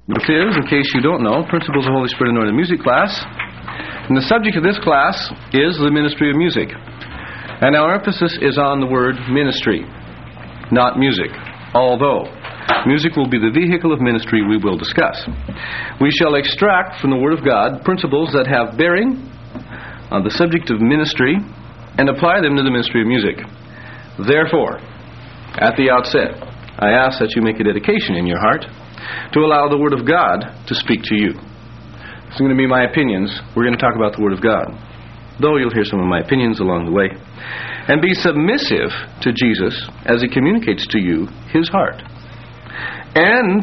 This is, in case you don't know, Principles of Holy Spirit Anointed Music class. And the subject of this class is the ministry of music. And our emphasis is on the word ministry, not music. Although music will be the vehicle of ministry we will discuss. We shall extract from the Word of God principles that have bearing on the subject of ministry and apply them to the ministry of music. Therefore, at the outset, I ask that you make a dedication in your heart to allow the Word of God to speak to you. This is going to be my opinions. We're going to talk about the Word of God, though you'll hear some of my opinions along the way. And be submissive to Jesus as He communicates to you His heart. And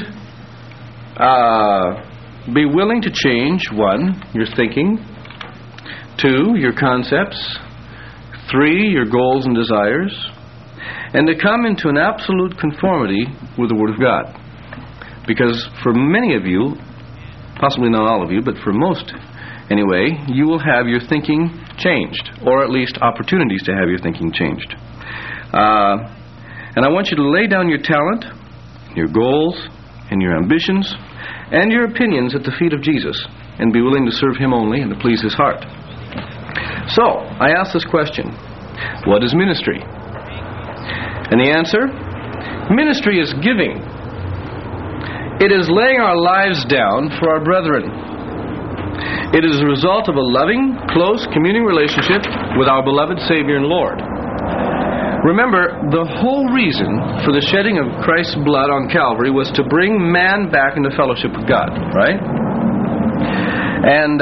be willing to change, 1, your thinking, 2, your concepts, 3, your goals and desires, and to come into an absolute conformity with the Word of God. Because for many of you, possibly not all of you, but for most anyway, you will have your thinking changed, or at least opportunities to have your thinking changed. And I want you to lay down your talent, your goals, and your ambitions, and your opinions at the feet of Jesus, and be willing to serve Him only and to please His heart. So, I ask this question: what is ministry? And the answer? Ministry is giving. It is laying our lives down for our brethren. It is a result of a loving, close, communing relationship with our beloved Savior and Lord. Remember, the whole reason for the shedding of Christ's blood on Calvary was to bring man back into fellowship with God, right? And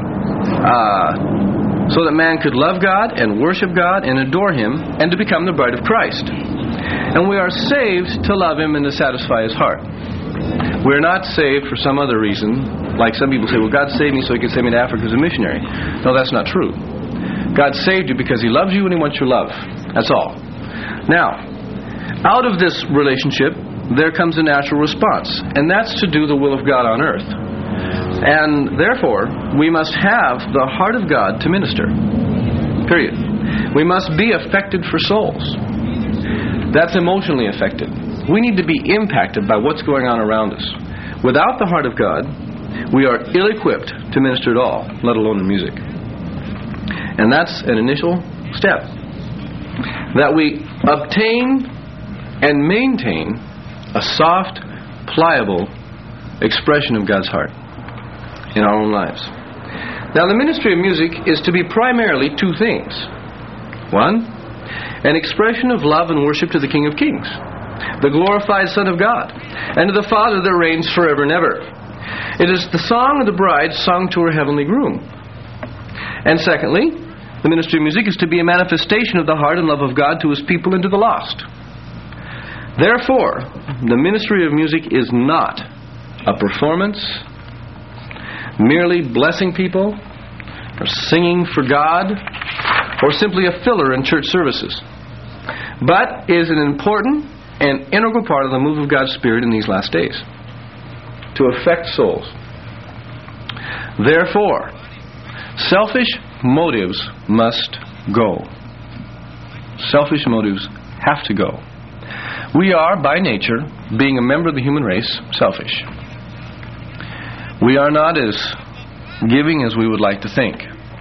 so that man could love God and worship God and adore Him and to become the bride of Christ. And we are saved to love Him and to satisfy His heart. We're not saved for some other reason. Like some people say, well, God saved me so He could send me to Africa as a missionary. No, that's not true. God saved you because He loves you and He wants your love. That's all. Now, out of this relationship, there comes a natural response. And that's to do the will of God on earth. And therefore, we must have the heart of God to minister. Period. We must be affected for souls. That's emotionally affected. We need to be impacted by what's going on around us. Without the heart of God, we are ill-equipped to minister at all, let alone in music. And that's an initial step. That we obtain and maintain a soft, pliable expression of God's heart in our own lives. Now, the ministry of music is to be primarily 2 things. 1, an expression of love and worship to the King of Kings, the glorified Son of God, and to the Father that reigns forever and ever. It is the song of the bride sung to her heavenly groom. And secondly, the ministry of music is to be a manifestation of the heart and love of God to His people and to the lost. Therefore, the ministry of music is not a performance, merely blessing people, or singing for God, or simply a filler in church services, but is an important and integral part of the move of God's Spirit in these last days to affect souls. Therefore, selfish motives must go. Selfish motives have to go. We are, by nature, being a member of the human race, selfish. We are not as giving as we would like to think.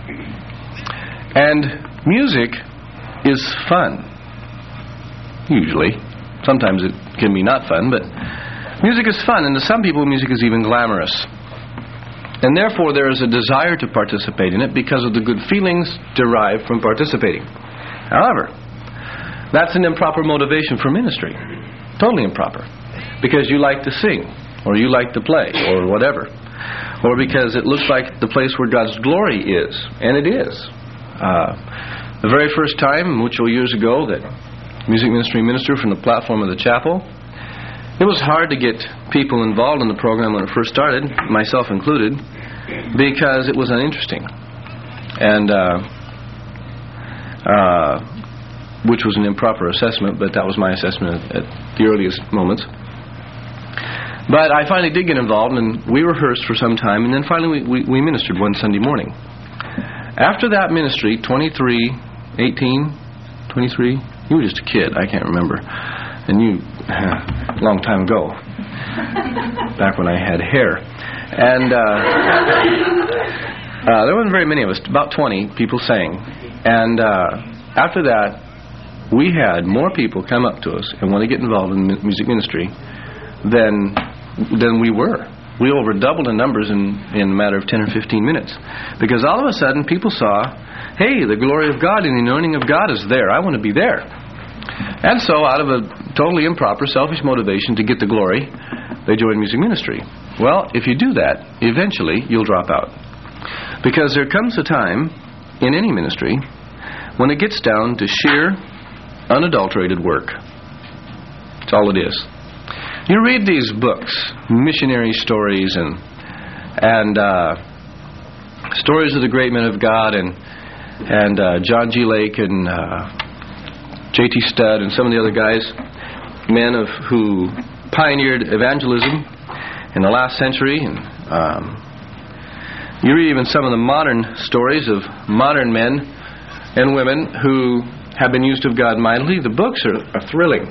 And music is fun. Usually. Sometimes it can be not fun, but music is fun, and to some people music is even glamorous. And therefore there is a desire to participate in it because of the good feelings derived from participating. However, that's an improper motivation for ministry. Totally improper. Because you like to sing, or you like to play, or whatever. Or because it looks like the place where God's glory is. And it is. The very first time, mucho years ago, that music ministry ministered from the platform of the chapel, it was hard to get people involved in the program when it first started, myself included, because it was uninteresting. And which was an improper assessment, but that was my assessment at the earliest moments. But I finally did get involved, and we rehearsed for some time, and then finally we ministered one Sunday morning. After that ministry, 23, you were just a kid, I can't remember, and you, a long time ago. back when I had hair. And there wasn't very many of us, about 20 people sang. And after that, we had more people come up to us and want to get involved in music ministry than we were. We over doubled in numbers in a matter of 10 or 15 minutes. Because all of a sudden people saw, hey, the glory of God and the anointing of God is there. I want to be there. And so out of a totally improper, selfish motivation to get the glory, they joined music ministry. Well, if you do that, eventually you'll drop out. Because there comes a time in any ministry when it gets down to sheer, unadulterated work. That's all it is. You read these books, missionary stories and stories of the great men of God and John G. Lake and J.T. Studd and some of the other guys, men who pioneered evangelism in the last century. And you read even some of the modern stories of modern men and women who have been used of God mightily. The books are thrilling.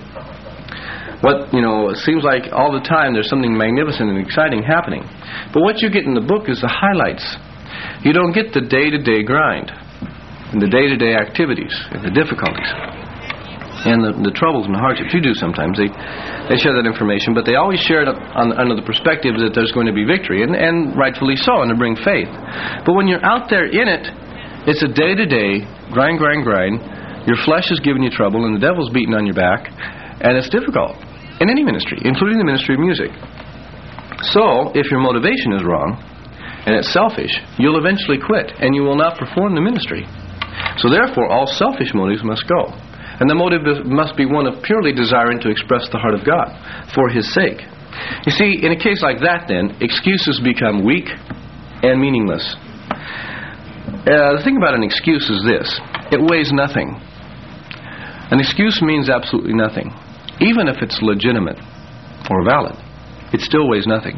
It seems like all the time there's something magnificent and exciting happening. But what you get in the book is the highlights. You don't get the day-to-day grind and the day-to-day activities and the difficulties and the troubles and the hardships. You do sometimes. They share that information, but they always share it under the perspective that there's going to be victory, and rightfully so, and to bring faith. But when you're out there in it, it's a day-to-day grind. Your flesh is giving you trouble, and the devil's beating on your back, and it's difficult. In any ministry, including the ministry of music. So, if your motivation is wrong, and it's selfish, you'll eventually quit, and you will not perform the ministry. So therefore, all selfish motives must go. And the motive must be one of purely desiring to express the heart of God for His sake. You see, in a case like that then, excuses become weak and meaningless. The thing about an excuse is this. It weighs nothing. An excuse means absolutely nothing. Even if it's legitimate or valid, it still weighs nothing.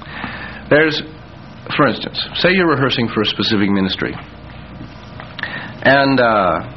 For instance, say you're rehearsing for a specific ministry, and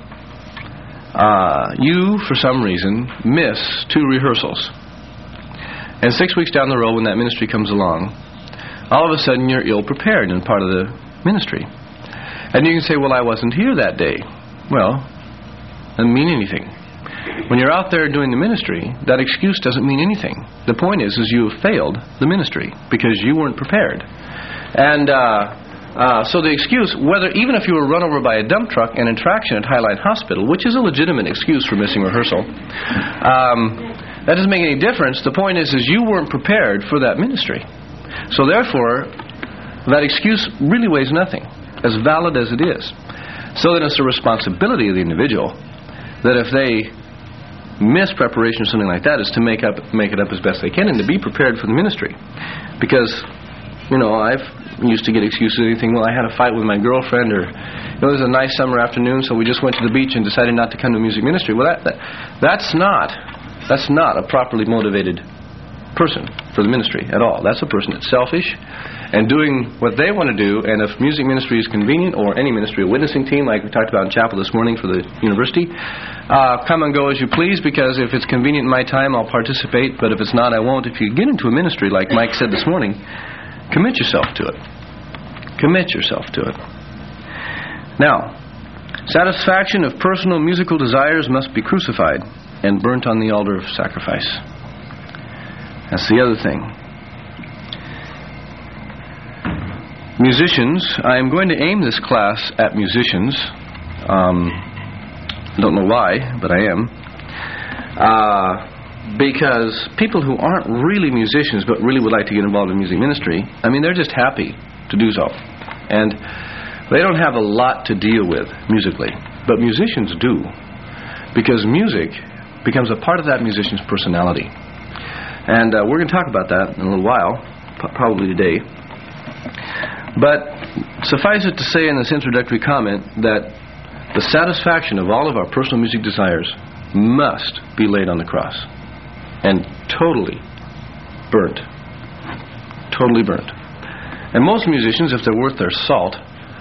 you, for some reason, miss 2 rehearsals. And 6 weeks down the road, when that ministry comes along, all of a sudden you're ill-prepared in part of the ministry. And you can say, well, I wasn't here that day. Well, it doesn't mean anything. When you're out there doing the ministry, that excuse doesn't mean anything. The point is you have failed the ministry because you weren't prepared. And so the excuse, even if you were run over by a dump truck and in traction at Highline Hospital, which is a legitimate excuse for missing rehearsal, that doesn't make any difference. The point is you weren't prepared for that ministry. So therefore, that excuse really weighs nothing, as valid as it is. So then it's the responsibility of the individual that if they miss preparation or something like that is to make it up as best they can and to be prepared for the ministry. Because, I've used to get excuses or anything. Well, I had a fight with my girlfriend, or it was a nice summer afternoon, so we just went to the beach and decided not to come to music ministry. Well, that's not a properly motivated person for the ministry at all. That's a person that's selfish and doing what they want to do. And if music ministry is convenient, or any ministry, a witnessing team like we talked about in chapel this morning for the university, come and go as you please, because if it's convenient in my time, I'll participate, but if it's not, I won't. If you get into a ministry, like Mike said this morning, commit yourself to it. Commit yourself to it. Now, satisfaction of personal musical desires must be crucified and burnt on the altar of sacrifice. That's the other thing. Musicians, I am going to aim this class at musicians. I don't know why, but I am. Because people who aren't really musicians but really would like to get involved in music ministry, they're just happy to do so. And they don't have a lot to deal with musically. But musicians do. Because music becomes a part of that musician's personality. And we're going to talk about that in a little while, probably today. But suffice it to say in this introductory comment that the satisfaction of all of our personal music desires must be laid on the cross and totally burnt. Totally burnt. And most musicians, if they're worth their salt,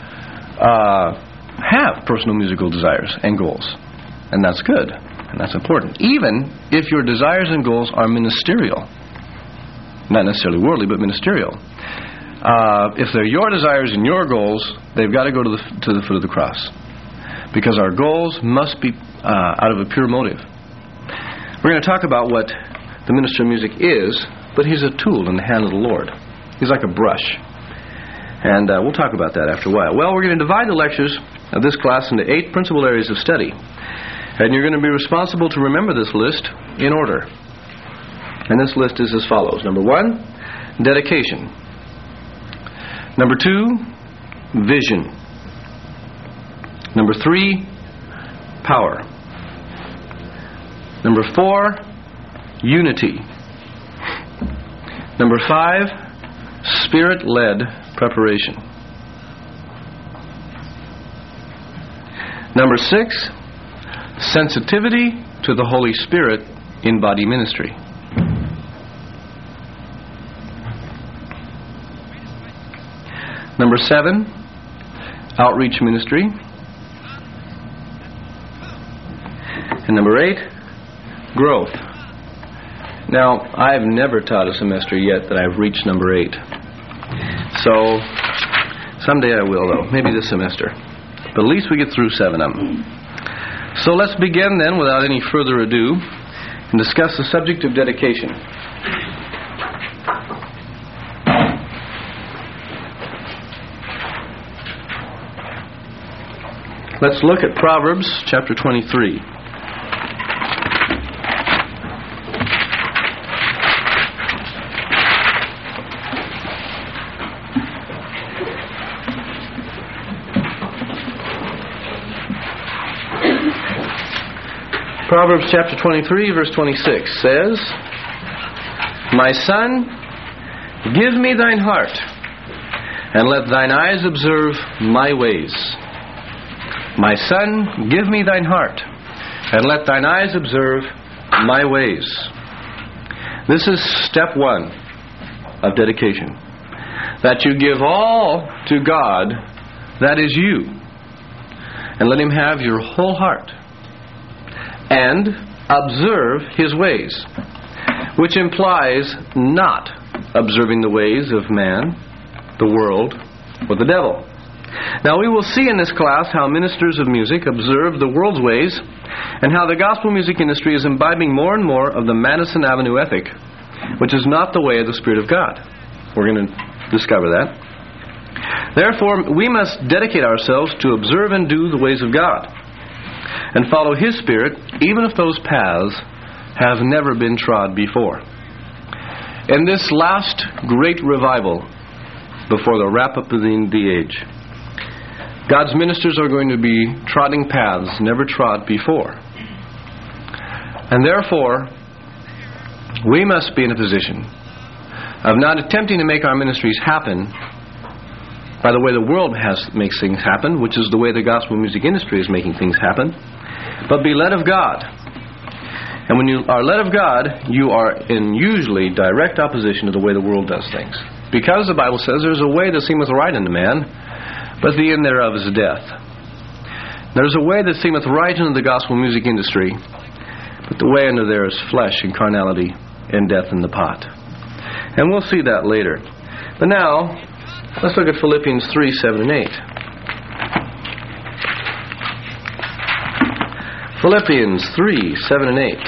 have personal musical desires and goals. And that's good. And that's important. Even if your desires and goals are ministerial. Not necessarily worldly, but ministerial. If they're your desires and your goals, they've got to go to the foot of the cross. Because our goals must be out of a pure motive. We're going to talk about what the minister of music is, but he's a tool in the hand of the Lord. He's like a brush. And we'll talk about that after a while. Well, we're going to divide the lectures of this class into 8 principal areas of study. And you're going to be responsible to remember this list in order. And this list is as follows. Number 1, dedication. Number 2, vision. Number 3, power. Number 4, unity. Number 5, Spirit-led preparation. Number 6, sensitivity to the Holy Spirit in body ministry. Number 7, outreach ministry. And number 8, growth. Now, I've never taught a semester yet that I've reached number 8. So, someday I will, though. Maybe this semester. But at least we get through 7 of them. So let's begin then, without any further ado, and discuss the subject of dedication. Let's look at Proverbs chapter 23. Proverbs chapter 23, verse 26 says, "My son, give me thine heart, and let thine eyes observe my ways. My son, give me thine heart, and let thine eyes observe my ways." This is step 1 of dedication. That you give all to God, that is you, and let Him have your whole heart. And observe His ways, which implies not observing the ways of man, the world, or the devil. Now we will see in this class how ministers of music observe the world's ways and how the gospel music industry is imbibing more and more of the Madison Avenue ethic, which is not the way of the Spirit of God. We're going to discover that. Therefore, we must dedicate ourselves to observe and do the ways of God and follow His Spirit, even if those paths have never been trod before. In this last great revival, before the wrap-up of the age, God's ministers are going to be trotting paths never trod before. And therefore, we must be in a position of not attempting to make our ministries happen by the way the world makes things happen, which is the way the gospel music industry is making things happen, but be led of God. And when you are led of God, you are in usually direct opposition to the way the world does things. Because the Bible says there's a way that seemeth right unto man, but the end thereof is death. There's a way that seemeth right unto the gospel music industry, but the way unto there is flesh and carnality and death in the pot. And we'll see that later. But now, let's look at Philippians 3, 7, and 8. Philippians 3, 7, and 8.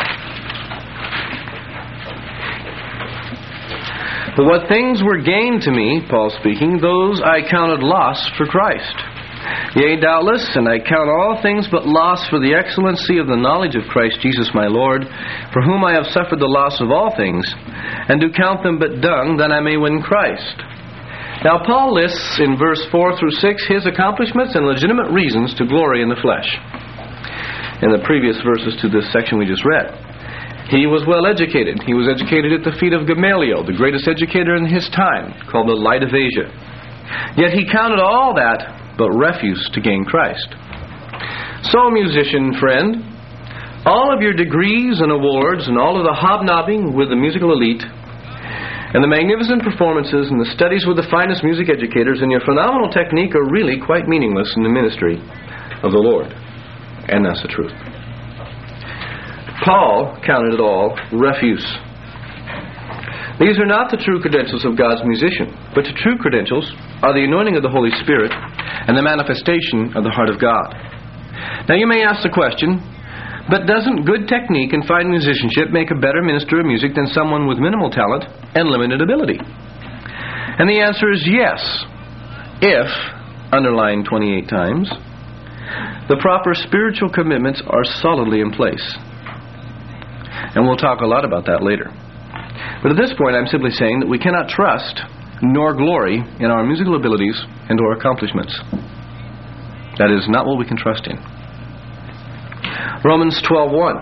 "But what things were gained to me," Paul speaking, "those I counted loss for Christ. Yea, doubtless, and I count all things but loss for the excellency of the knowledge of Christ Jesus my Lord, for whom I have suffered the loss of all things, and do count them but dung, that I may win Christ." Now, Paul lists in verse 4 through 6 his accomplishments and legitimate reasons to glory in the flesh. In the previous verses to this section we just read, he was well educated. He was educated at the feet of Gamaliel, the greatest educator in his time, called the Light of Asia. Yet he counted all that but refuse to gain Christ. So, musician friend, all of your degrees and awards and all of the hobnobbing with the musical elite and the magnificent performances and the studies with the finest music educators and your phenomenal technique are really quite meaningless in the ministry of the Lord. And that's the truth. Paul counted it all refuse. These are not the true credentials of God's musician, but the true credentials are the anointing of the Holy Spirit and the manifestation of the heart of God. Now you may ask the question, but doesn't good technique and fine musicianship make a better minister of music than someone with minimal talent and limited ability? And the answer is yes, if, underlined 28 times, the proper spiritual commitments are solidly in place. And we'll talk a lot about that later. But at this point, I'm simply saying that we cannot trust nor glory in our musical abilities and or accomplishments. That is not what we can trust in. Romans 12:1.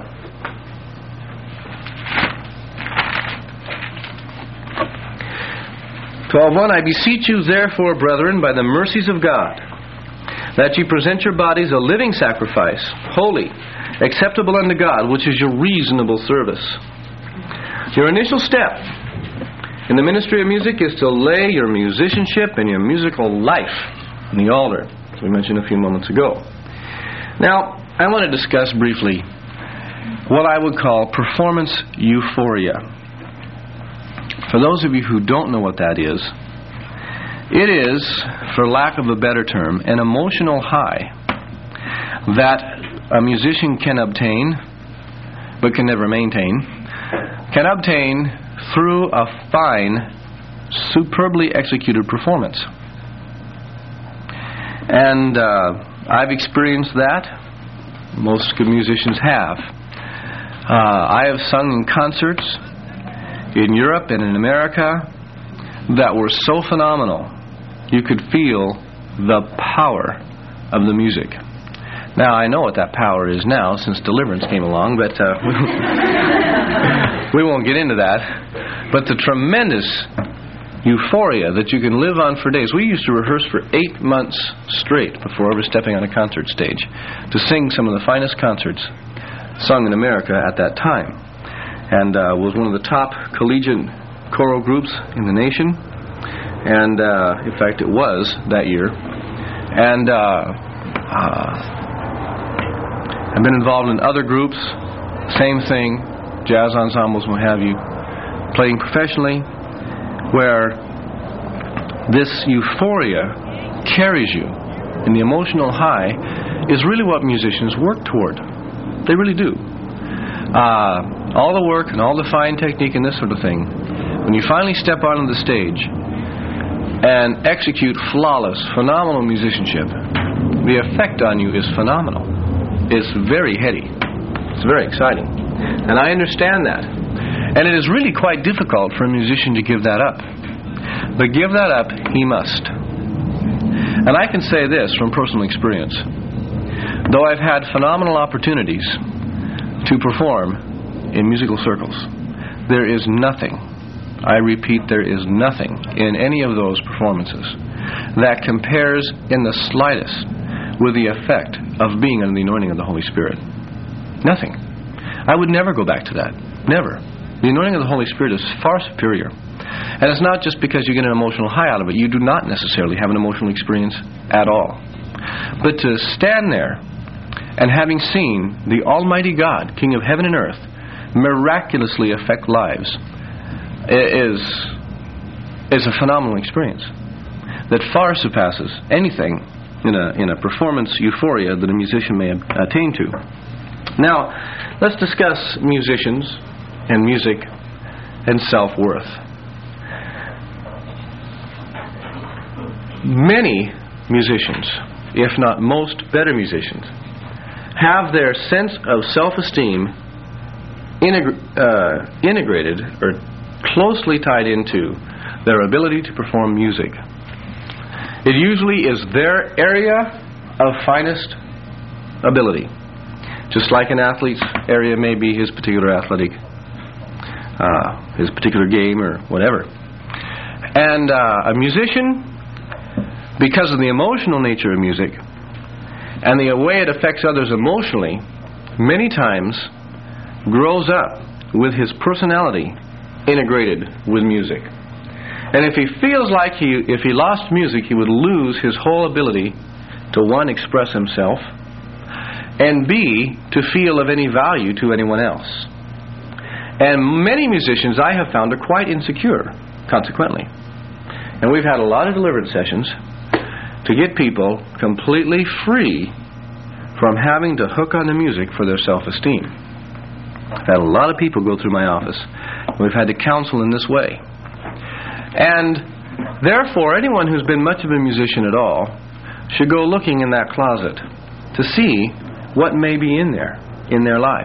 I beseech you, therefore, brethren, by the mercies of God, that ye present your bodies a living sacrifice, holy, acceptable unto God, which is your reasonable service. Your initial step in the ministry of music is to lay your musicianship and your musical life on the altar, as we mentioned a few moments ago. Now, I want to discuss briefly what I would call performance euphoria. For those of you who don't know what that is, it is, for lack of a better term, an emotional high that a musician can obtain, but can never maintain, can obtain through a fine, superbly executed performance. And I've experienced that. Most good musicians have. I have sung in concerts in Europe and in America that were so phenomenal you could feel the power of the music. Now, I know what that power is now since Deliverance came along, but we won't get into that. But the tremendous euphoria that you can live on for days. We used to rehearse for 8 months straight before ever stepping on a concert stage to sing some of the finest concerts sung in America at that time. And was one of the top collegiate choral groups in the nation. And in fact, it was that year. And I've been involved in other groups, same thing, jazz ensembles, what have you, playing professionally, where this euphoria carries you, and the emotional high is really what musicians work toward. They really do. All the work and all the fine technique and this sort of thing, when you finally step onto the stage and execute flawless, phenomenal musicianship, the effect on you is phenomenal. It's very heady. It's very exciting. And I understand that. And it is really quite difficult for a musician to give that up. But give that up, he must. And I can say this from personal experience. Though I've had phenomenal opportunities to perform in musical circles, there is nothing, I repeat, there is nothing in any of those performances that compares in the slightest with the effect of being under the anointing of the Holy Spirit. Nothing. I would never go back to that. Never. The anointing of the Holy Spirit is far superior. And it's not just because you get an emotional high out of it. You do not necessarily have an emotional experience at all. But to stand there and having seen the Almighty God, King of heaven and earth, miraculously affect lives is a phenomenal experience that far surpasses anything in a performance euphoria that a musician may attain to. Now, let's discuss musicians and music and self-worth. Many musicians, if not most better musicians, have their sense of self-esteem integrated or closely tied into their ability to perform music. It usually is their area of finest ability. Just like an athlete's area may be his particular athletic, his particular game or whatever. And a musician, because of the emotional nature of music and the way it affects others emotionally, many times grows up with his personality integrated with music. And if he feels like if he lost music, he would lose his whole ability to, one, express himself, and B, to feel of any value to anyone else. And many musicians I have found are quite insecure, consequently. And we've had a lot of deliverance sessions to get people completely free from having to hook on the music for their self-esteem. I've had a lot of people go through my office. We've had to counsel in this way. And therefore, anyone who's been much of a musician at all should go looking in that closet to see what may be in there, in their life.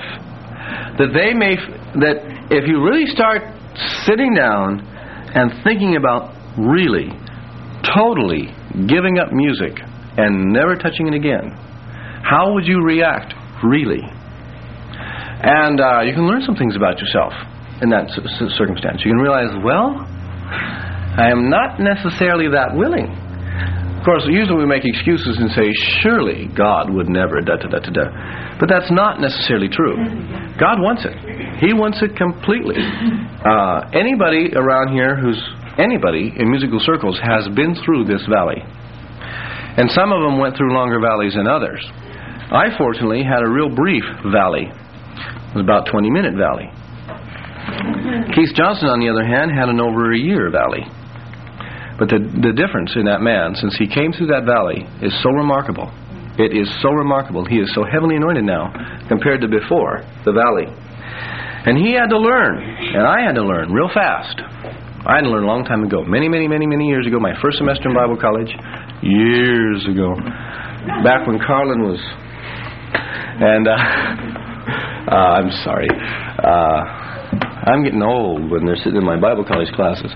That if you really start sitting down and thinking about really, totally giving up music and never touching it again, how would you react, really? And you can learn some things about yourself in that circumstance. You can realize, well, I am not necessarily that willing. Of course, usually we make excuses and say, surely God would never da-da-da-da-da. But that's not necessarily true. God wants it. He wants it completely. Anybody around here anybody in musical circles has been through this valley. And some of them went through longer valleys than others. I, fortunately, had a real brief valley. It was about a 20-minute valley. Keith Johnson, on the other hand, had an over a year valley. But the difference in that man, since he came through that valley, is so remarkable. It is so remarkable. He is so heavily anointed now compared to before the valley. And he had to learn, and I had to learn real fast. I had to learn a long time ago. Many years ago, my first semester in Bible college, years ago. Back when Carlin was... And I'm sorry. I'm getting old when they're sitting in my Bible college classes.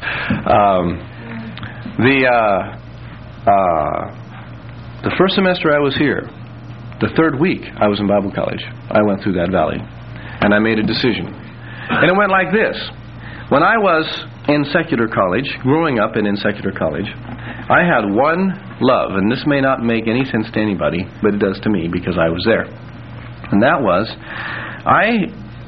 The first semester I was here, the third week I was in Bible college, I went through that valley. And I made a decision. And it went like this. When I was in secular college, growing up and in secular college, I had one love, and this may not make any sense to anybody, but it does to me because I was there. And that was, I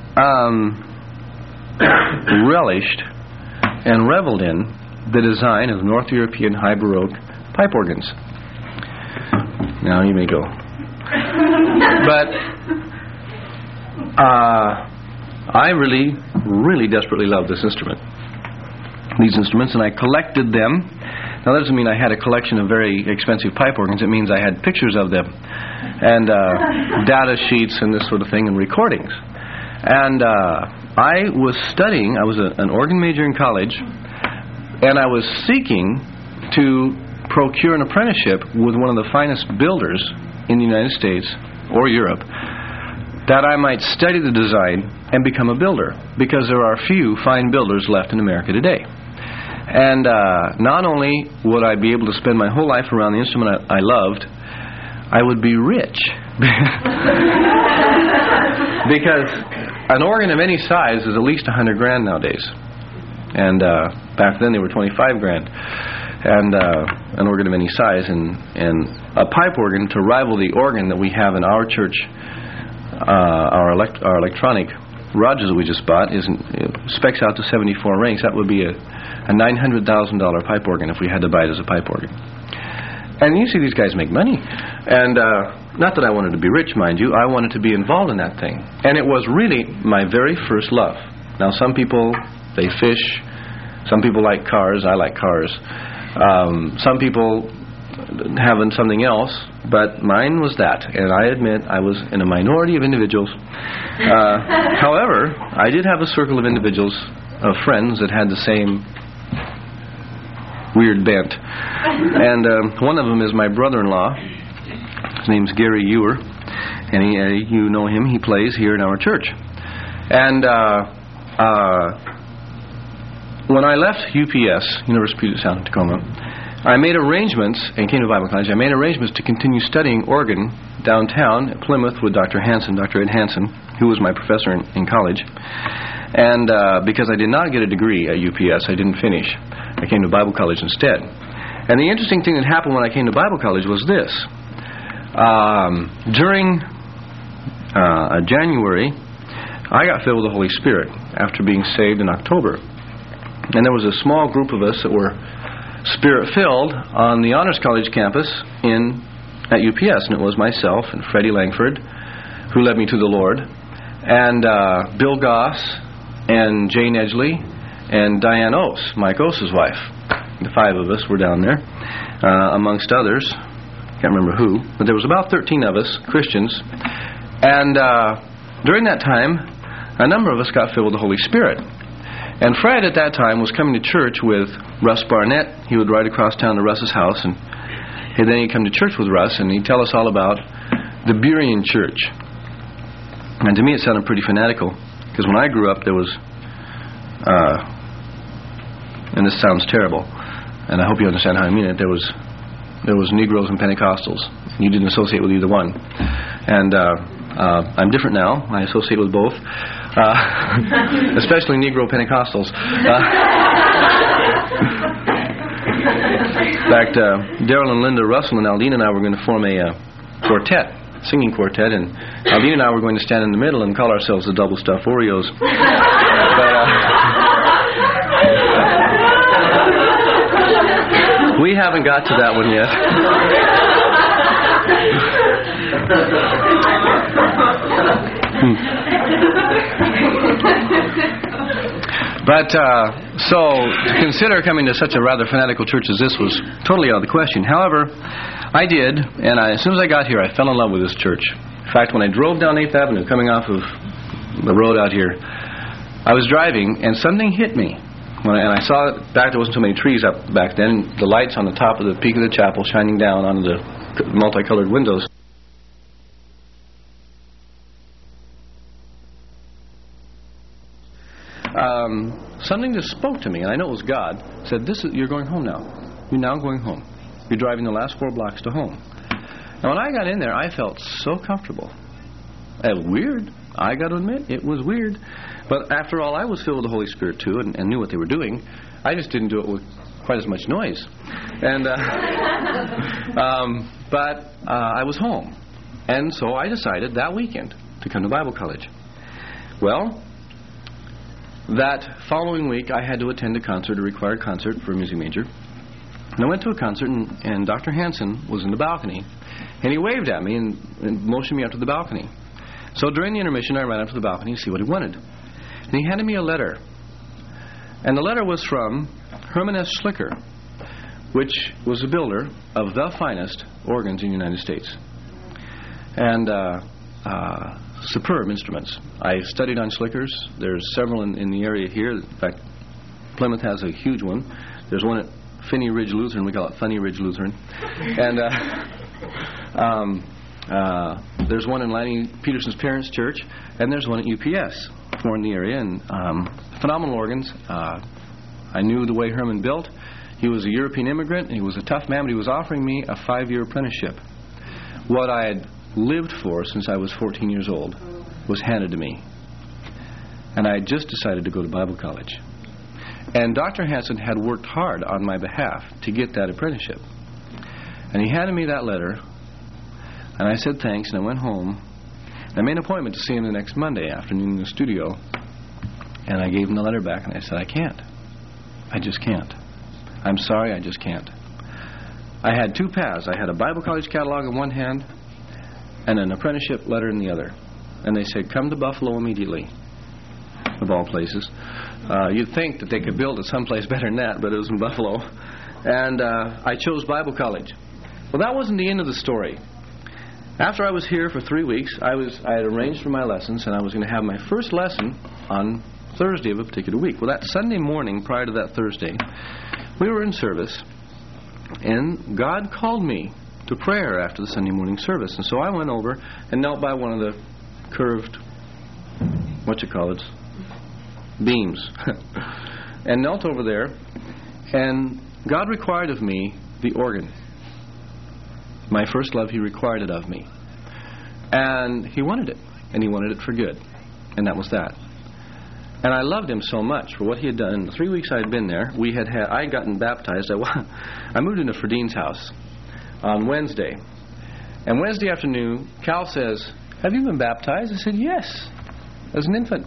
relished and reveled in the design of North European High Baroque pipe organs. Now you may go. But I really, really desperately loved these instruments, and I collected them. Now that doesn't mean I had a collection of very expensive pipe organs. It means I had pictures of them and data sheets and this sort of thing and recordings. And I was studying. I was an organ major in college, and I was seeking to procure an apprenticeship with one of the finest builders in the United States or Europe, that I might study the design and become a builder, because there are few fine builders left in America today. And not only would I be able to spend my whole life around the instrument I loved, I would be rich. Because an organ of any size is at least $100,000 nowadays. And back then they were $25,000. And an organ of any size, and a pipe organ to rival the organ that we have in our church, our electronic Rogers that we just bought, specs out to 74 ranks. That would be a $900,000 pipe organ if we had to buy it as a pipe organ. And you see these guys make money. And not that I wanted to be rich, mind you. I wanted to be involved in that thing. And it was really my very first love. Now some people, they fish. Some people like cars. I like cars. Some people have something else, but mine was that. And I admit I was in a minority of individuals. However, I did have a circle of individuals, of friends that had the same weird bent. And one of them is my brother-in-law. His name's Gary Ewer. And you know him. He plays here in our church. And when I left UPS, University of Southern Tacoma, I made arrangements, and came to Bible college, I made arrangements to continue studying organ downtown at Plymouth with Dr. Hansen, Dr. Ed Hansen, who was my professor in college. And because I did not get a degree at UPS, I didn't finish. I came to Bible college instead. And the interesting thing that happened when I came to Bible college was this. During January, I got filled with the Holy Spirit after being saved in October. And there was a small group of us that were Spirit-filled on the Honors College campus at UPS. And it was myself and Freddie Langford, who led me to the Lord, and Bill Goss, and Jane Edgley, and Diane Oates, Mike Oates' wife. The 5 of us were down there, amongst others. Can't remember who, but there was about 13 of us, Christians. And during that time, a number of us got filled with the Holy Spirit. And Fred at that time was coming to church with Russ Barnett. He would ride across town to Russ's house, and then he'd come to church with Russ, and he'd tell us all about the Berean Church. And to me it sounded pretty fanatical, because when I grew up there was, and this sounds terrible, and I hope you understand how I mean it, there was Negroes and Pentecostals. You didn't associate with either one. And I'm different now. I associate with both, especially Negro Pentecostals. In fact, Daryl and Linda Russell and Aldine and I were going to form a quartet, singing quartet, and Aldine and I were going to stand in the middle and call ourselves the Double Stuffed Oreos. But we haven't got to that one yet. But so to consider coming to such a rather fanatical church as this was totally out of the question. However, I did, and as soon as I got here, I fell in love with this church. In fact, when I drove down 8th Avenue, coming off of the road out here, I was driving, and something hit me. And I saw back there wasn't so many trees up back then, the lights on the top of the peak of the chapel shining down onto the multicolored windows. Something just spoke to me, and I know it was God. Said, "You're going home now. You're now going home. You're driving the last 4 blocks to home." And when I got in there, I felt so comfortable. It was weird. I got to admit, it was weird. But after all, I was filled with the Holy Spirit too, and knew what they were doing. I just didn't do it with quite as much noise. And but I was home, and so I decided that weekend to come to Bible college. Well, that following week, I had to attend a required concert for a music major. And I went to a concert, and Dr. Hansen was in the balcony, and he waved at me and motioned me up to the balcony. So during the intermission, I ran up to the balcony to see what he wanted. And he handed me a letter. And the letter was from Herman S. Schlicker, which was a builder of the finest organs in the United States. And superb instruments. I studied on Schlickers. There's several in the area here. In fact, Plymouth has a huge one. There's one at Finney Ridge Lutheran. We call it Funny Ridge Lutheran. And there's one in Lanny Peterson's parents' church, and there's one at UPS, more in the area. And phenomenal organs. I knew the way Herman built. He was a European immigrant, and he was a tough man, but he was offering me a 5-year apprenticeship. What I had lived for since I was 14 years old was handed to me. And I had just decided to go to Bible college. And Dr. Hansen had worked hard on my behalf to get that apprenticeship. And he handed me that letter, and I said thanks, and I went home. And I made an appointment to see him the next Monday afternoon in the studio. And I gave him the letter back, and I said, I can't. I just can't. I'm sorry, I just can't. I had 2 paths. I had a Bible college catalog in one hand and an apprenticeship letter in the other. And they said, come to Buffalo immediately, of all places. You'd think that they could build it someplace better than that, but it was in Buffalo. And I chose Bible college. Well, that wasn't the end of the story. After I was here for 3 weeks, I had arranged for my lessons, and I was going to have my first lesson on Thursday of a particular week. Well, that Sunday morning, prior to that Thursday, we were in service, and God called me to prayer after the Sunday morning service. And so I went over and knelt by one of the curved, beams, and knelt over there, and God required of me the organ. My first love, He required it of me. And He wanted it, and He wanted it for good. And that was that. And I loved Him so much for what He had done. In the 3 weeks I had been there, I had gotten baptized. I moved into Fredine's house on Wednesday. And Wednesday afternoon, Cal says, have you been baptized? I said, yes, as an infant.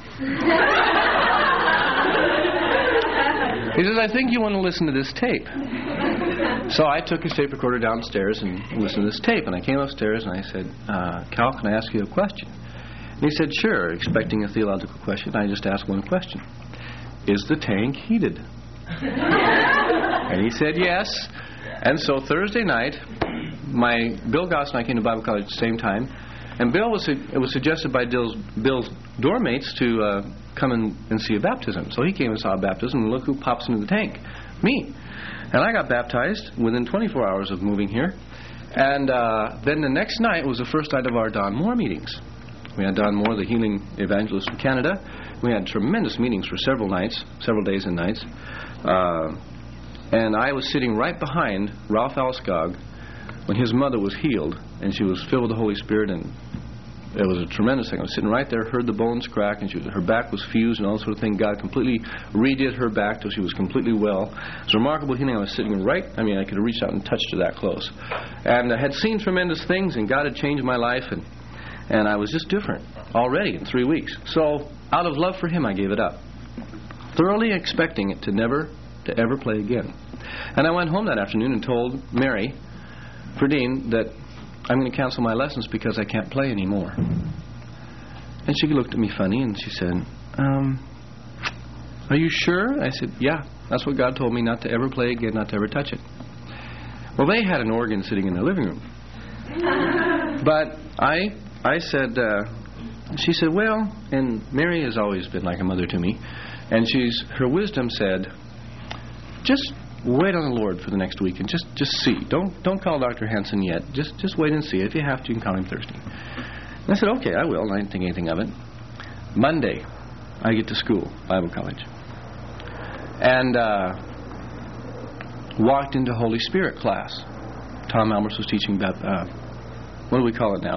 He says, I think you want to listen to this tape. So I took his tape recorder downstairs and listened to this tape. And I came upstairs and I said, Cal, can I ask you a question? And He said, sure, expecting a theological question. I just asked one question. Is the tank heated? And he said yes. And so Thursday night, Bill Goss and I came to Bible college at the same time. And it was suggested by Bill's dorm mates to come and see a baptism. So he came and saw a baptism, and look who pops into the tank. Me. And I got baptized within 24 hours of moving here. And then the next night was the first night of our Don Moore meetings. We had Don Moore, the healing evangelist from Canada. We had tremendous meetings for several days and nights. And I was sitting right behind Ralph Alskog when his mother was healed, and she was filled with the Holy Spirit, and it was a tremendous thing. I was sitting right there, heard the bones crack, and her back was fused and all that sort of thing. God completely redid her back till she was completely well. It was a remarkable healing. I was sitting I could have reached out and touched her that close. And I had seen tremendous things, and God had changed my life, and I was just different already in 3 weeks. So out of love for Him, I gave it up, thoroughly expecting it to never to ever play again. And I went home that afternoon and told Mary Verdeen that I'm going to cancel my lessons because I can't play anymore. And she looked at me funny and she said, are you sure? I said, yeah, that's what God told me, not to ever play again, not to ever touch it. Well, they had an organ sitting in their living room. But I said, she said, well, and Mary has always been like a mother to me, and her wisdom said, just wait on the Lord for the next week and just see. Don't call Dr. Hansen yet. Just wait and see. If you have to, you can call him Thursday. And I said, okay, I will. And I didn't think anything of it. Monday, I get to school, Bible college, and walked into Holy Spirit class. Tom Almers was teaching about, what do we call it now?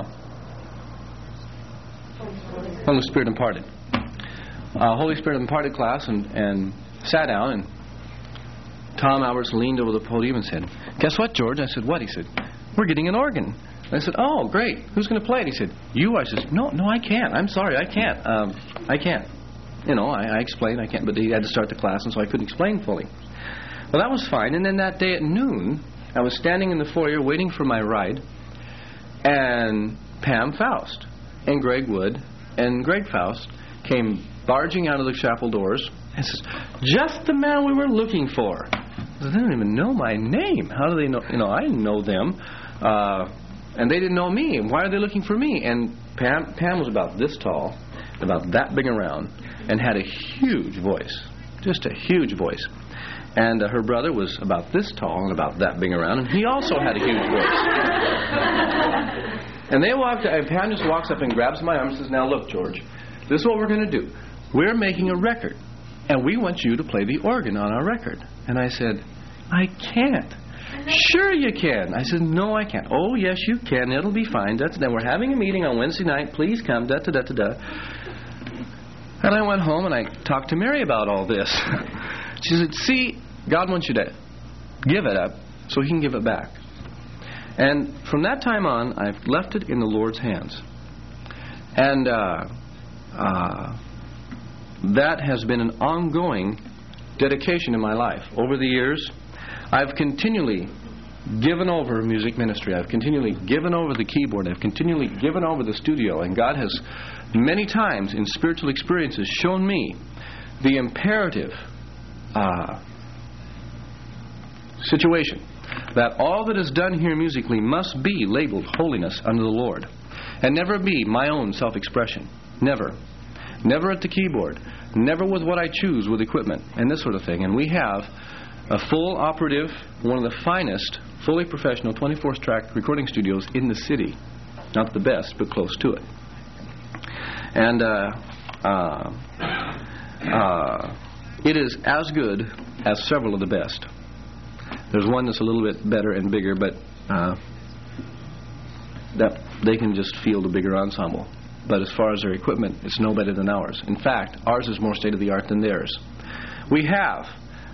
Holy Spirit Imparted. Holy Spirit Imparted class, and sat down, and Tom Alberts leaned over the podium and said, guess what, George? I said, what? He said, we're getting an organ. I said, oh, great. Who's going to play it? He said, you. I said, no, I can't. I'm sorry, I can't. I can't. I explained I can't, but he had to start the class, and so I couldn't explain fully. Well, that was fine. And then that day at noon, I was standing in the foyer waiting for my ride, and Pam Faust and Greg Wood and Greg Faust came barging out of the chapel doors and says, just the man we were looking for. They didn't even know my name. How do they know? I didn't know them. And they didn't know me. Why are they looking for me? And Pam was about this tall, about that big around, and had a huge voice. Just a huge voice. And her brother was about this tall and about that big around, and he also had a huge voice. And Pam just walks up and grabs my arm and says, now look, George, this is what we're going to do. We're making a record, and we want you to play the organ on our record. And I said, I can't. Sure you can. I said, no, I can't. Oh, yes, you can. It'll be fine. Then we're having a meeting on Wednesday night. Please come. Da-da-da-da-da. And I went home and I talked to Mary about all this. She said, see, God wants you to give it up so He can give it back. And from that time on, I've left it in the Lord's hands. And that has been an ongoing dedication in my life. Over the years, I've continually given over music ministry. I've continually given over the keyboard. I've continually given over the studio. And God has many times in spiritual experiences shown me the imperative situation that all that is done here musically must be labeled holiness unto the Lord, and never be my own self-expression. Never. Never at the keyboard. Never with what I choose with equipment and this sort of thing. And we have a full operative, one of the finest, fully professional 24-track recording studios in the city. Not the best, but close to it. And it is as good as several of the best. There's one that's a little bit better and bigger, but that they can just field a bigger ensemble. But as far as their equipment, it's no better than ours. In fact, ours is more state-of-the-art than theirs. We have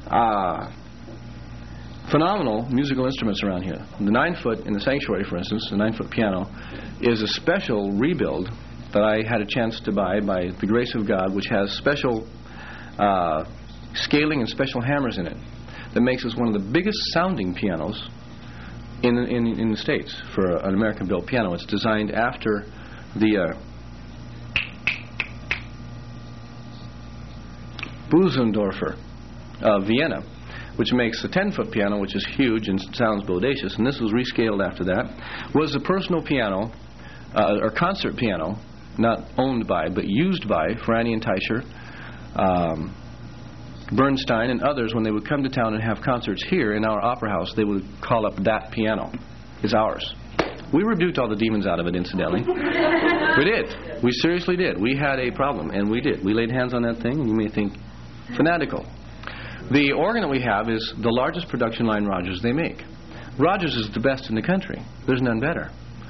phenomenal musical instruments around here. The 9-foot in the sanctuary, for instance, the 9-foot piano, is a special rebuild that I had a chance to buy by the grace of God, which has special scaling and special hammers in it that makes us one of the biggest sounding pianos in the States for an American-built piano. It's designed after the Bösendorfer of Vienna, which makes a 10-foot piano, which is huge and sounds bodacious, and this was rescaled after that, was a personal piano, or concert piano, not owned by, but used by Franny and Teicher, Bernstein, and others. When they would come to town and have concerts here in our opera house, they would call up that piano. It's ours. We rebuked all the demons out of it, incidentally. We did. We seriously did. We had a problem, and we did. We laid hands on that thing, and you may think fanatical. The organ that we have is the largest production line Rogers they make. Rogers is the best in the country. There's none better.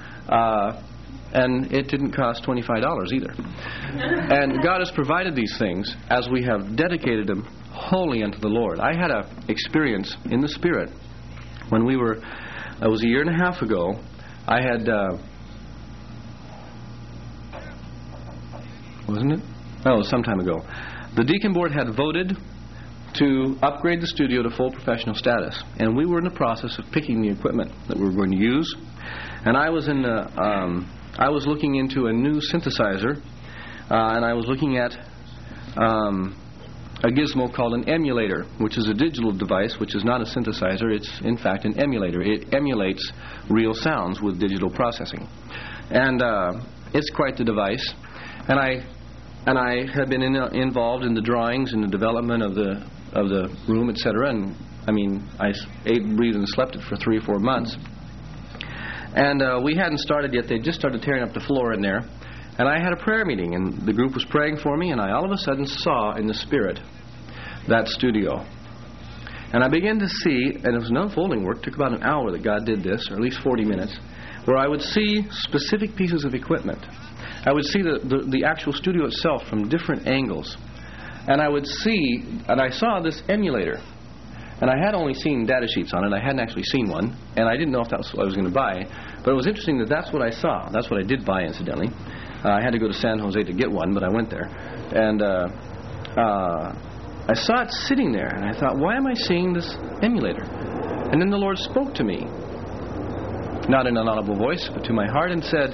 And it didn't cost $25 either. And God has provided these things as we have dedicated them wholly unto the Lord. I had an experience in the Spirit when it was a year and a half ago. I had, wasn't it? Oh, it was some time ago. The Deacon Board had voted to upgrade the studio to full professional status, and we were in the process of picking the equipment that we were going to use. And I was I was looking into a new synthesizer, and I was looking at a gizmo called an emulator, which is a digital device, which is not a synthesizer. It's, in fact, an emulator. It emulates real sounds with digital processing. And it's quite the device. And I have been involved in the drawings and the development of the room, etc. And, I mean, I ate, breathed, and slept it for 3 or 4 months. And we hadn't started yet. They just started tearing up the floor in there. And I had a prayer meeting, and the group was praying for me, and I all of a sudden saw in the Spirit that studio. And I began to see, and it was an unfolding work, it took about an hour that God did this, or at least 40 minutes, where I would see specific pieces of equipment. I would see the actual studio itself from different angles. And I saw this emulator. And I had only seen data sheets on it. I hadn't actually seen one. And I didn't know if that's what I was going to buy. But it was interesting that that's what I saw. That's what I did buy, incidentally. I had to go to San Jose to get one, but I went there. And I saw it sitting there. And I thought, why am I seeing this emulator? And then the Lord spoke to me, not in an audible voice, but to my heart, and said,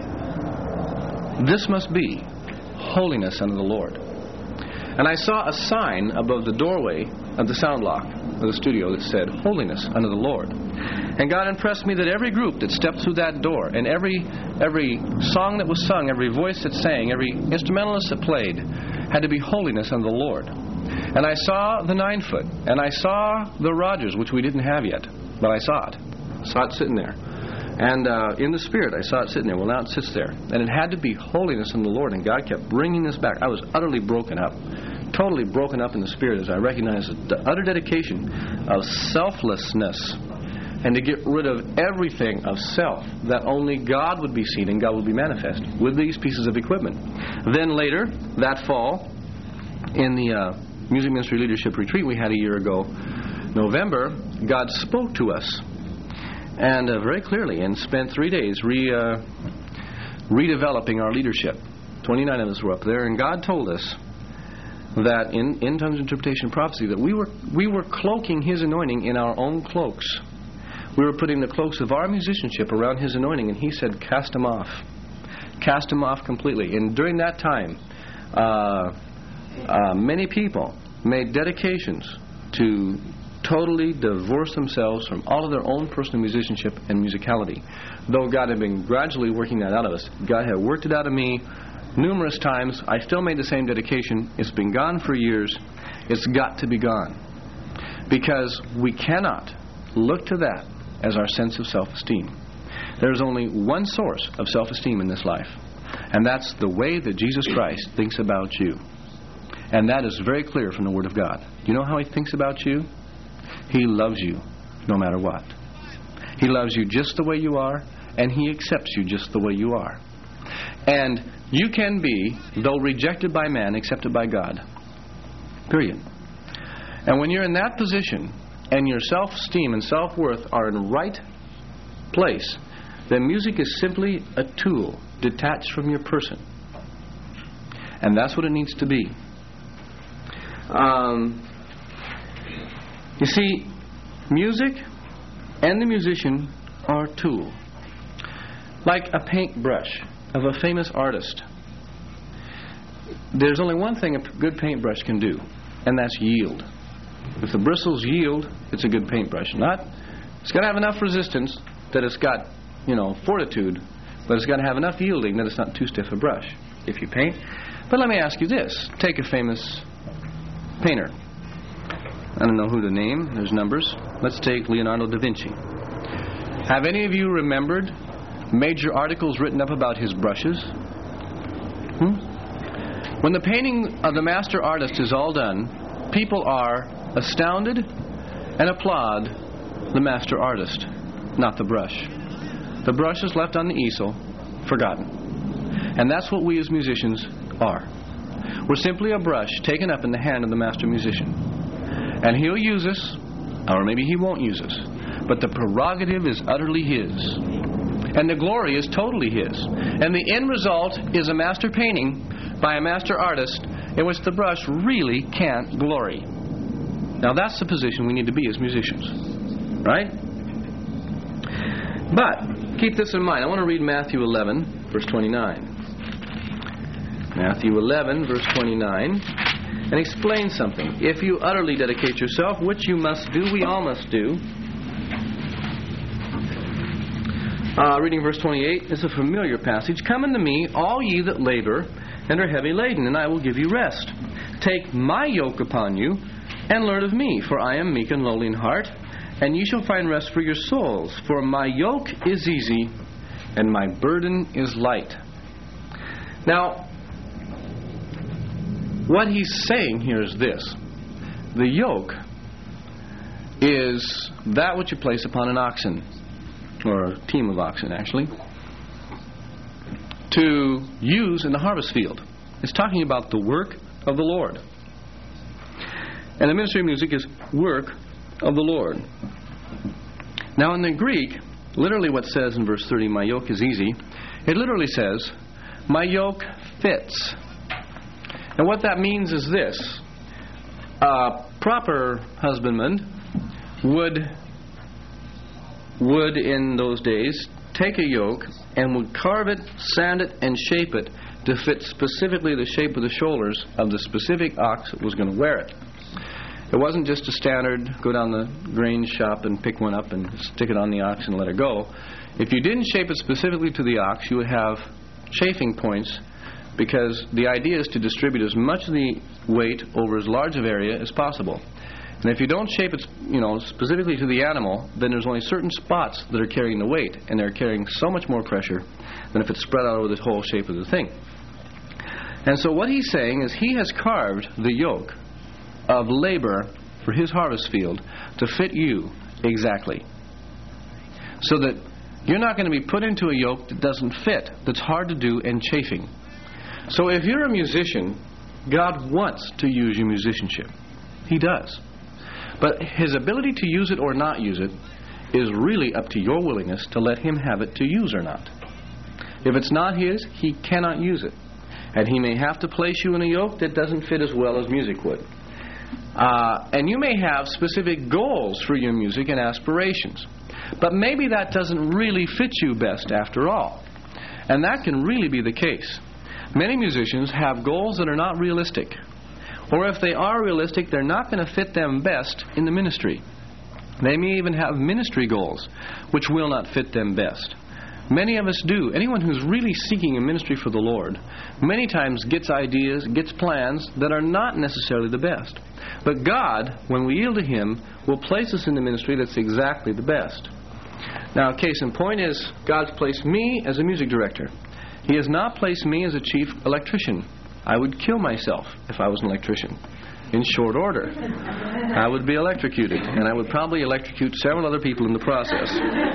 this must be holiness unto the Lord. And I saw a sign above the doorway of the sound lock of the studio that said, holiness unto the Lord. And God impressed me that every group that stepped through that door, and every song that was sung, every voice that sang, every instrumentalist that played, had to be holiness unto the Lord. And I saw the 9-foot, and I saw the Rogers, which we didn't have yet, but I saw it. I saw it sitting there. And in the Spirit, I saw it sitting there. Well, now it sits there. And it had to be holiness in the Lord. And God kept bringing this back. I was utterly broken up, totally broken up in the Spirit as I recognized the utter dedication of selflessness and to get rid of everything of self, that only God would be seen and God would be manifest with these pieces of equipment. Then later, that fall, in the Music Ministry Leadership Retreat we had a year ago, November, God spoke to us. And very clearly, and spent 3 days redeveloping our leadership. 29 of us were up there, and God told us that in tongues, interpretation, and prophecy, that we were cloaking His anointing in our own cloaks. We were putting the cloaks of our musicianship around His anointing, and He said, cast them off. Cast them off completely. And during that time, many people made dedications to totally divorce themselves from all of their own personal musicianship and musicality. Though God had been gradually working that out of us, God had worked it out of me numerous times. I still made the same dedication. It's been gone for years. It's got to be gone. Because we cannot look to that as our sense of self-esteem. There's only one source of self-esteem in this life, and that's the way that Jesus Christ thinks about you. And that is very clear from the Word of God. Do you know how He thinks about you? He loves you no matter what. He loves you just the way you are, and He accepts you just the way you are. And you can be, though rejected by man, accepted by God. Period. And when you're in that position, and your self-esteem and self-worth are in the right place, then music is simply a tool detached from your person. And that's what it needs to be. You see, music and the musician are a tool. Like a paintbrush of a famous artist. There's only one thing a good paintbrush can do. and that's yield. If the bristles yield, it's a good paintbrush. It's got to have enough resistance that it's got, fortitude, but it's got to have enough yielding that it's not too stiff a brush if you paint. But let me ask you this. Take a famous painter. I don't know who to name. There's numbers. Let's take Leonardo da Vinci. Have any of you remembered major articles written up about his brushes? When the painting of the master artist is all done, people are astounded and applaud the master artist, not the brush. The brush is left on the easel, forgotten. And that's what we as musicians are. We're simply a brush taken up in the hand of the master musician. And he'll use us, or maybe he won't use us. But the prerogative is utterly his. And the glory is totally his. And the end result is a master painting by a master artist in which the brush really can't glory. Now that's the position we need to be as musicians. Right? But keep this in mind. I want to read Matthew 11, verse 29. Matthew 11, verse 29. And explain something. If you utterly dedicate yourself, which you must do, we all must do. Reading verse 28 is a familiar passage. Come unto me, all ye that labor and are heavy laden, and I will give you rest. Take my yoke upon you, and learn of me, for I am meek and lowly in heart, and ye shall find rest for your souls. For my yoke is easy, and my burden is light. Now, what he's saying here is this. The yoke is that which you place upon an oxen, or a team of oxen, actually, to use in the harvest field. It's talking about the work of the Lord. And the ministry of music is work of the Lord. Now in the Greek, literally what says in verse 30, my yoke is easy, it literally says, my yoke fits. And what that means is this. A proper husbandman would in those days take a yoke and would carve it, sand it, and shape it to fit specifically the shape of the shoulders of the specific ox that was going to wear it. It wasn't just a standard, go down the grain shop and pick one up and stick it on the ox and let it go. If you didn't shape it specifically to the ox, you would have chafing points, because the idea is to distribute as much of the weight over as large of area as possible. And if you don't shape it, specifically to the animal, then there's only certain spots that are carrying the weight, and they're carrying so much more pressure than if it's spread out over the whole shape of the thing. And so what he's saying is he has carved the yoke of labor for his harvest field to fit you exactly. So that you're not going to be put into a yoke that doesn't fit, that's hard to do and chafing. So if you're a musician, God wants to use your musicianship. He does. But His ability to use it or not use it is really up to your willingness to let Him have it to use or not. If it's not His, He cannot use it. And He may have to place you in a yoke that doesn't fit as well as music would. And you may have specific goals for your music and aspirations. But maybe that doesn't really fit you best after all. And that can really be the case. Many musicians have goals that are not realistic. Or if they are realistic, they're not going to fit them best in the ministry. They may even have ministry goals which will not fit them best. Many of us do. Anyone who's really seeking a ministry for the Lord many times gets ideas, gets plans that are not necessarily the best. But God, when we yield to Him, will place us in the ministry that's exactly the best. Now, case in point is God's placed me as a music director. He has not placed me as a chief electrician. I would kill myself if I was an electrician. In short order. I would be electrocuted, and I would probably electrocute several other people in the process.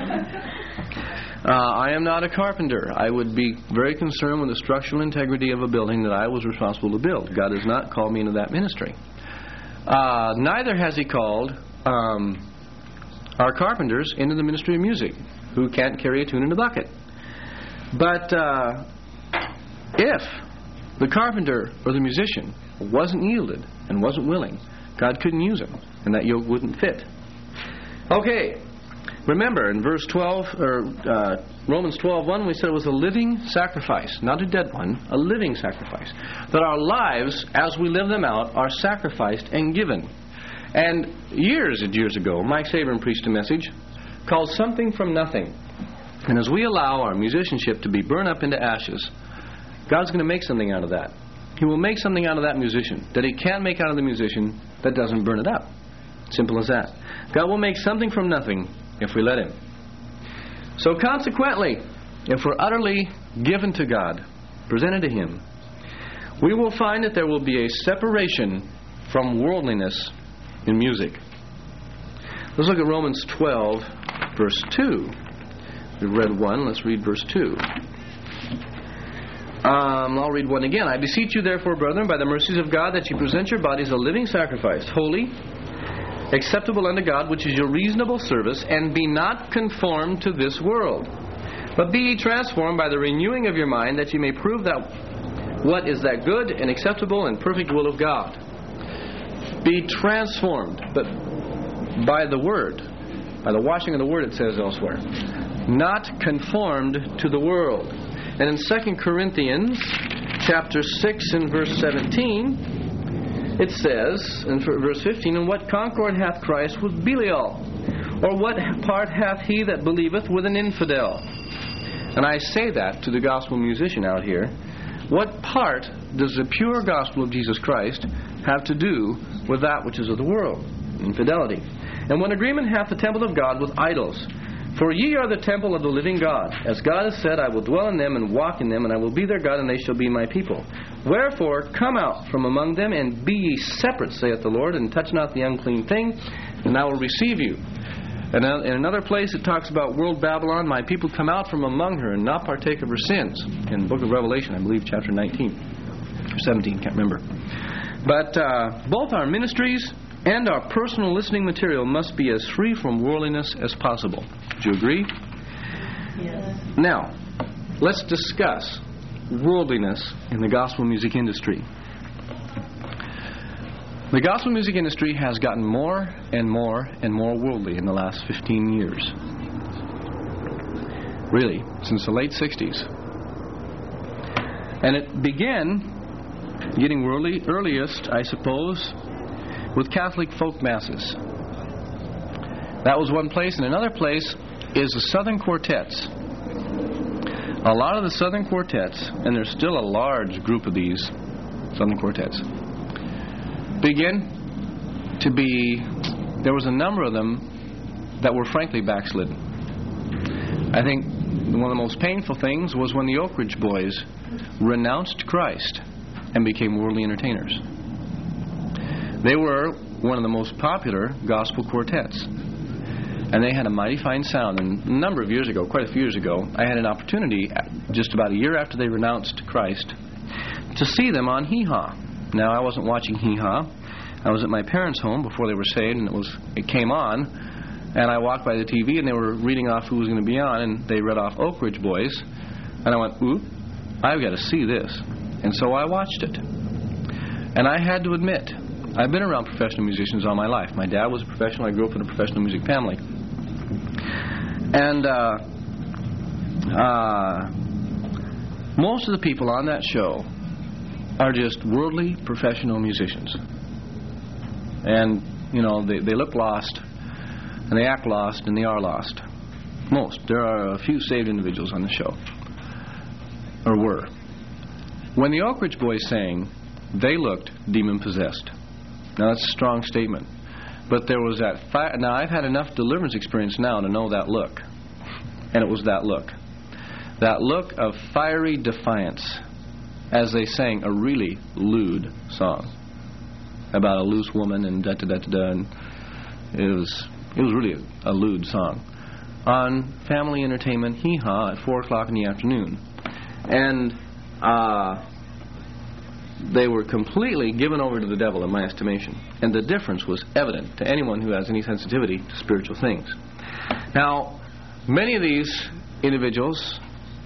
I am not a carpenter. I would be very concerned with the structural integrity of a building that I was responsible to build. God has not called me into that ministry. Neither has He called our carpenters into the ministry of music, who can't carry a tune in a bucket. But if the carpenter or the musician wasn't yielded and wasn't willing, God couldn't use him, and that yoke wouldn't fit. Okay, Remember, in verse 12, or Romans 12:1, we said it was a living sacrifice, not a dead one, a living sacrifice. That our lives, as we live them out, are sacrificed and given. And years and years ago, Mike Saban preached a message called Something from Nothing. And as we allow our musicianship to be burned up into ashes, God's going to make something out of that. He will make something out of that musician that He can't make out of the musician that doesn't burn it up. Simple as that. God will make something from nothing if we let Him. So consequently, if we're utterly given to God, presented to Him, we will find that there will be a separation from worldliness in music. Let's look at Romans 12, verse 2. We've read 1, let's read verse 2. I'll read 1 again. I beseech you therefore, brethren, by the mercies of God, that you present your bodies a living sacrifice, holy, acceptable unto God, which is your reasonable service, and be not conformed to this world, but be ye transformed by the renewing of your mind, that you may prove that what is that good and acceptable and perfect will of God. Be transformed, but by the Word, by the washing of the Word, it says elsewhere. Not conformed to the world. And in 2 Corinthians chapter 6 and verse 17, it says, in verse 15, and what concord hath Christ with Belial? Or what part hath he that believeth with an infidel? And I say that to the gospel musician out here. What part does the pure gospel of Jesus Christ have to do with that which is of the world? Infidelity. And what agreement hath the temple of God with idols? For ye are the temple of the living God. As God has said, I will dwell in them and walk in them, and I will be their God, and they shall be my people. Wherefore, come out from among them, and be ye separate, saith the Lord, and touch not the unclean thing, and I will receive you. And in another place it talks about world Babylon, my people come out from among her, and not partake of her sins. In the book of Revelation, I believe, chapter 19, or 17, can't remember. But both our ministries and our personal listening material must be as free from worldliness as possible. Do you agree? Yes. Now, let's discuss worldliness in the gospel music industry. The gospel music industry has gotten more and more and more worldly in the last 15 years. Really, since the late 60s. And it began getting worldly earliest, I suppose, with Catholic folk masses. That was one place. And another place is the Southern Quartets. A lot of the Southern Quartets, and there's still a large group of these Southern Quartets, begin to be, there was a number of them that were frankly backslidden. I think one of the most painful things was when the Oak Ridge Boys renounced Christ and became worldly entertainers. They were one of the most popular gospel quartets. And they had a mighty fine sound. And a number of years ago, quite a few years ago, I had an opportunity, just about a year after they renounced Christ, to see them on Hee Haw. Now, I wasn't watching Hee Haw. I was at my parents' home before they were saved, and it came on. And I walked by the TV, and they were reading off who was going to be on, and they read off Oak Ridge Boys. And I went, ooh, I've got to see this. And so I watched it. And I had to admit, I've been around professional musicians all my life. My dad was a professional. I grew up in a professional music family. And most of the people on that show are just worldly professional musicians. And, you know, they look lost, and they act lost, and they are lost. Most. There are a few saved individuals on the show. Or were. When the Oak Ridge Boys sang, they looked demon-possessed. Now, that's a strong statement. But there was that fire. Now, I've had enough deliverance experience now to know that look. And it was that look. That look of fiery defiance as they sang a really lewd song about a loose woman and da-da-da-da-da. And it was really a lewd song. On family entertainment, Hee Haw, at 4 o'clock in the afternoon. And they were completely given over to the devil, in my estimation. And the difference was evident to anyone who has any sensitivity to spiritual things. Now, many of these individuals,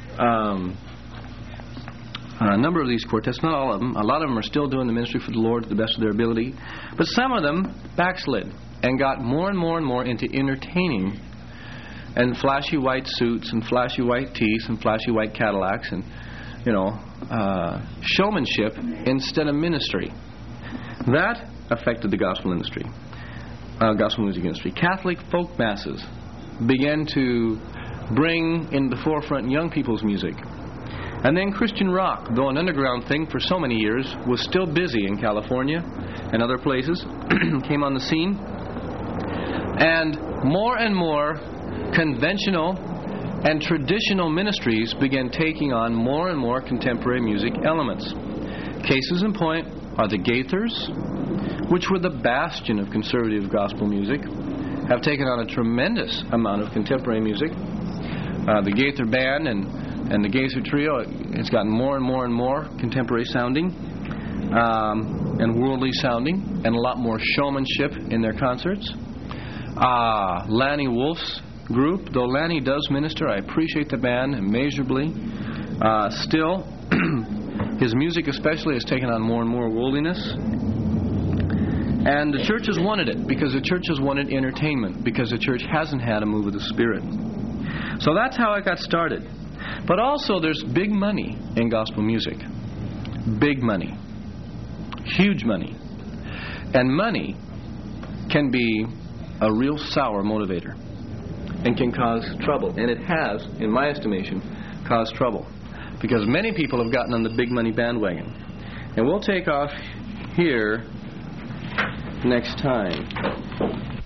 a number of these quartets, not all of them, a lot of them are still doing the ministry for the Lord to the best of their ability, but some of them backslid and got more and more and more into entertaining and flashy white suits and flashy white teeth and flashy white Cadillacs and, showmanship instead of ministry. That affected the gospel industry, gospel music industry. Catholic folk masses began to bring in the forefront young people's music. And then Christian rock, though an underground thing for so many years, was still busy in California and other places, came on the scene. And more conventional and traditional ministries began taking on more and more contemporary music elements. Cases in point are the Gaithers, which were the bastion of conservative gospel music, have taken on a tremendous amount of contemporary music. The Gaither Band and the Gaither Trio, it's gotten more and more contemporary sounding and worldly sounding, and a lot more showmanship in their concerts. Lanny Wolf's group, though Lanny does minister, I appreciate the band immeasurably. Still, his music especially has taken on more and more worldliness. And the church has wanted it, because the church has wanted entertainment, because the church hasn't had a move of the Spirit. So that's how I got started. But also there's big money in gospel music. Big money. Huge money. And money can be a real sour motivator and can cause trouble. And it has, in my estimation, caused trouble. Because many people have gotten on the big money bandwagon. And we'll take off here next time.